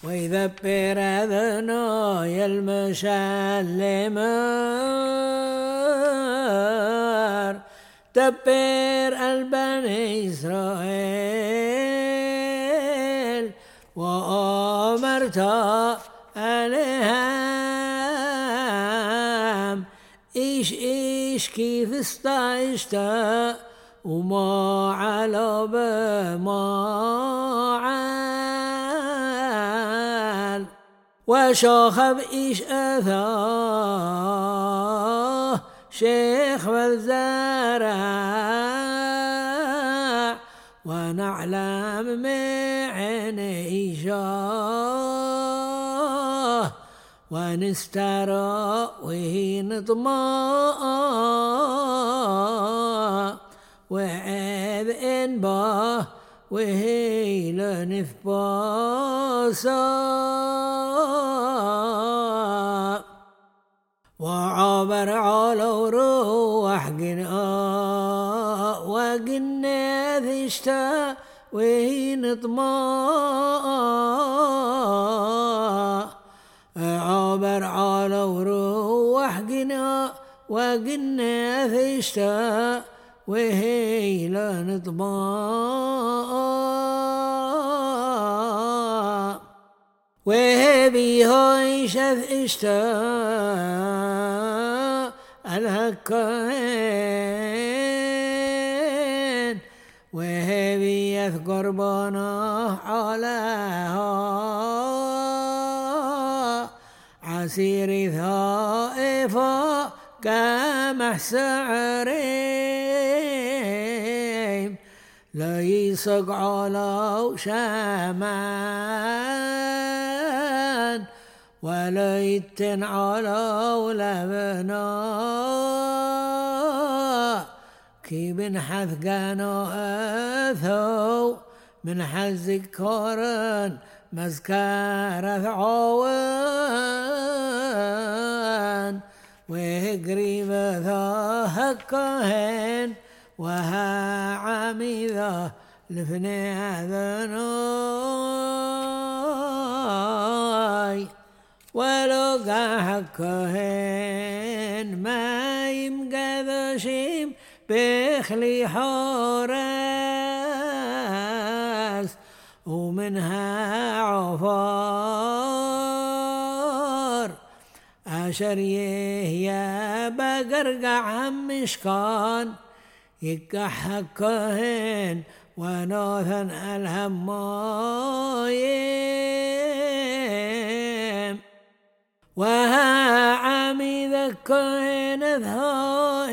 ويذبر ذنوي المشلمر دبر البني إسرائيل وأمرت عليهم إيش كيف استعشت وما على بمعال وشاخب إيش أثاه شيخ والزرع ونعلم معين إيشاه ونسترى ونطمع وإذ به وهيل نثباسا وعبر على روح قناء وقنا ذشتا وهين طماء عبر على روح قناء وقنا ذشتا وهيل نطماء وهبيها يشث اشتاء الهكين وهبي يذكر بناه علىها عسير ثائفا كمحسعرين لا يسق على شامان ولا يتن على لبنا كي من حث قناثو من حز كورن مذكرة عوان وقريب ذا هكاهن وها عميذا لفني ذناي ولقى هكاهن ما يمقى شيم بخلي حورس ومنها عفار عشر يا بقرقع مشكان يكحكهن ونوثن الهمايم وها عمي ذكين ذا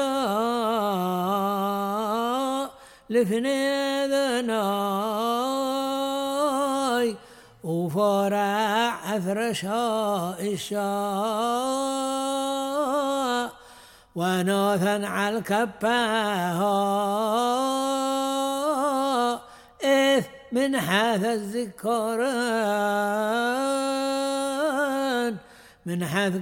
الشاء لفني ذناي وفرع أثرشا الشاء ونوثا على الكباها إث من حث الذكران من حث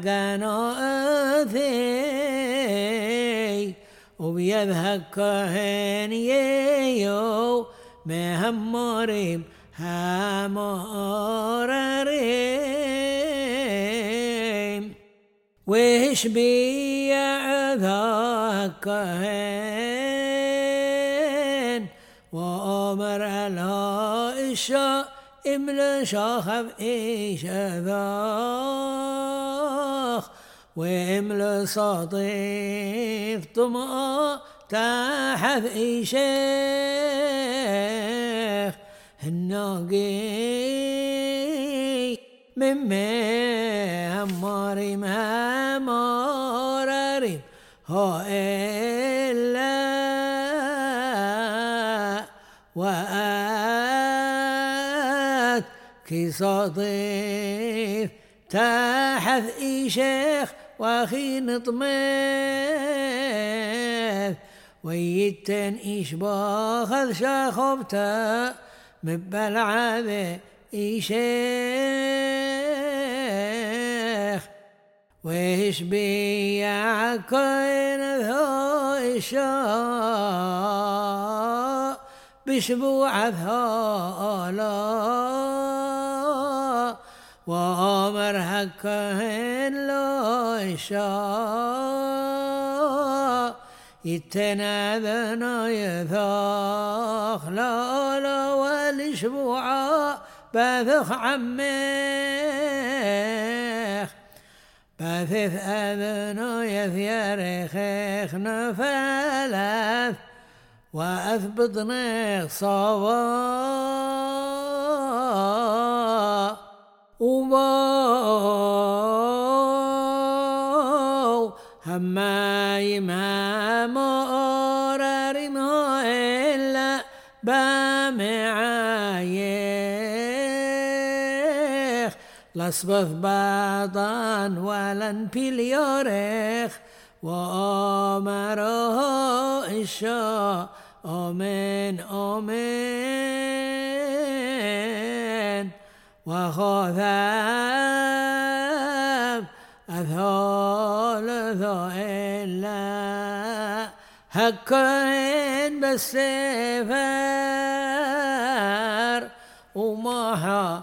قناثي وبيذهكهن ييو مهمريم هامرريم ويش بيع ذاكهن وأمر الهائشة إمل شاخب إيش ذاخ وإمل صطيف طمأ تحث إيشيخ الناقي من هماريم همارريم ها إلا وآت كي صطيف تحث إيشيخ واخي نطمث ويتن إيش باخذ شاخبتا مبلعبه إيشيخ ويش بيع كين ذا إشاء بشبوع ذا وأمر هكهن لو إشاء يتناذن يثاخ لا والشبوع باثخ عميخ باثث أذن يثيرخيخ نفلث وأثبت نيخ صوا وباو هما يمام أورارمه إلا بامعايخ لصبث باطان ولن بليوريخ وأمره إشاء آمين آمين وخذاب أثالث إلا هكين بالسفر وماها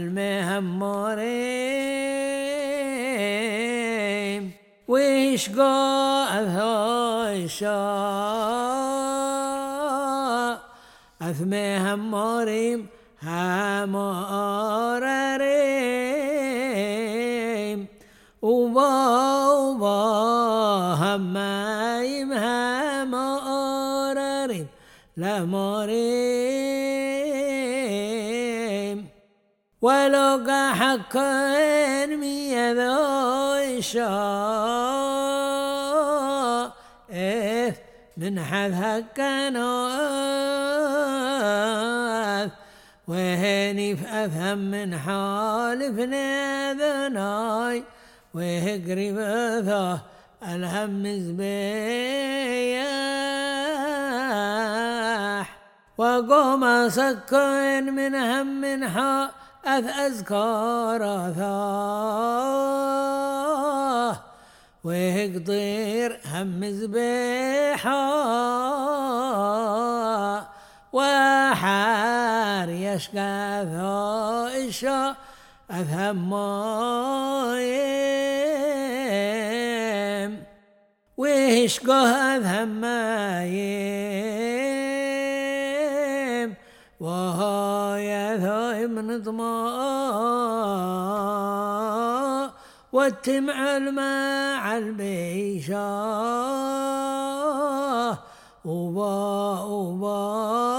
المهمرين ويشقى أثايشا أثمهم مريم همارريم وبا همايم همارريم لمريم ولقى حكين ميذايشا من حذها كناث وهني فأفهم من حالف ناذناي وهقرب ذا الهم زبيح وقوم سكن من هم من حا أذكار ثاه ويقدر هم زبيحا وحار يشقى ثائشا أفهم مايم ويشقى أفهم مايم وهاي ثائم نطماء والتمع الماء البيشا وبا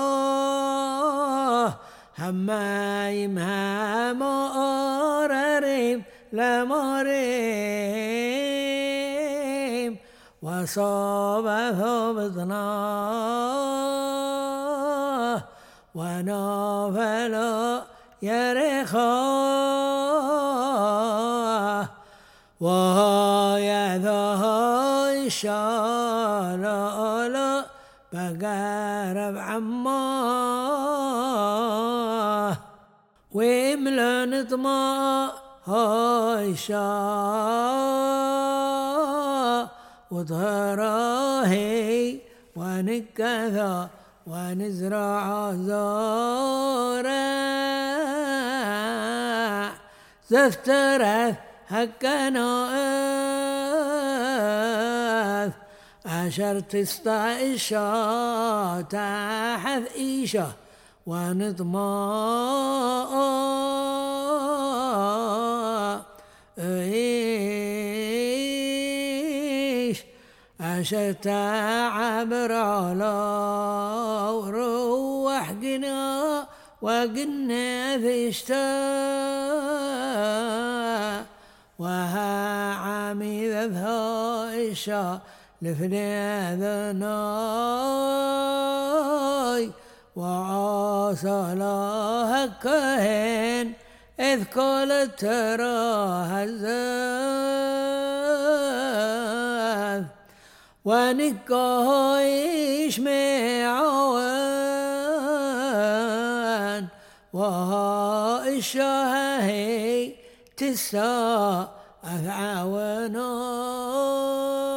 همايم همارريم لمريم وصابه بطناه ونافل يرخاه وهاي ذا شالا بقارب عماه ويملا نطماء هاي شا وظهراهي ونكثا ونزرع زارع زفترث هكنا عشرت استعيشا تحث إيشا ونطماء إيش عشرت عبر على وروح قنا وقنا ذيشتا وها عمي ذا إيشا لفني ذناي وعاصى لها كهن إذ قال ترى هزاث ونكاه يشمعوان وها إشاهي تسا أفعونا